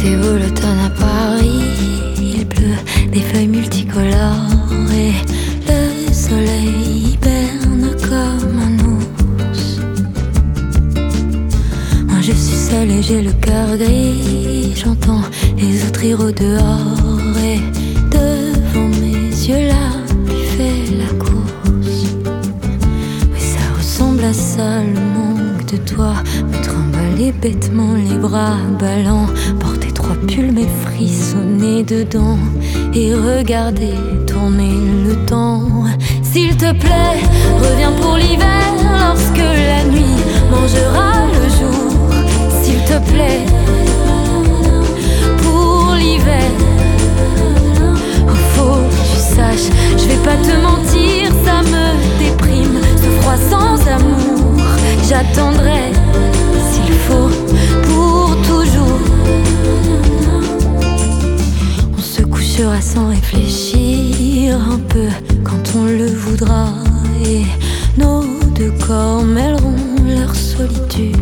C'est beau l'automne à Paris, il pleut des feuilles multicolores et le soleil hiberne comme un ours. Moi je suis seule et j'ai le cœur gris, j'entends les autres rire au dehors et devant mes yeux la pluie fait la course. Oui, ça ressemble à ça, le manque de toi me trimballer bêtement les bras ballants, porter 3 pulls mais frissonner dedans et regarder tourner le temps. S'il te plaît, reviens pour l'hiver lorsque la nuit mangera le jour. S'il te plaît, pour l'hiver. Oh, faut que tu saches, je vais pas te mentir, ça me déprime, ce froid sans amour. J'attendrai s'il faut pour toujours. On se couchera sans réfléchir un peu quand on le voudra, et nos 2 corps mêleront leur solitude.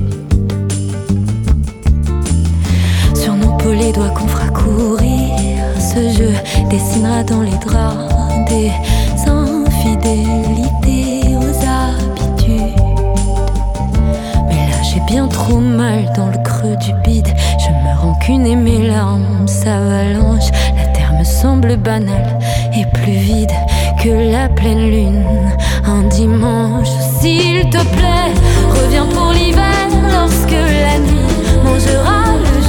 Sur nos peaux les doigts qu'on fera courir, ce jeu dessinera dans les draps des infidélités aux habitudes. Mais là j'ai bien trop mal dans le creux du bide, je me rancune et mes larmes s'avalanchent. La terre me semble banale et plus vide que la pleine lune un dimanche. S'il te plaît, reviens pour l'hiver lorsque la nuit mangera le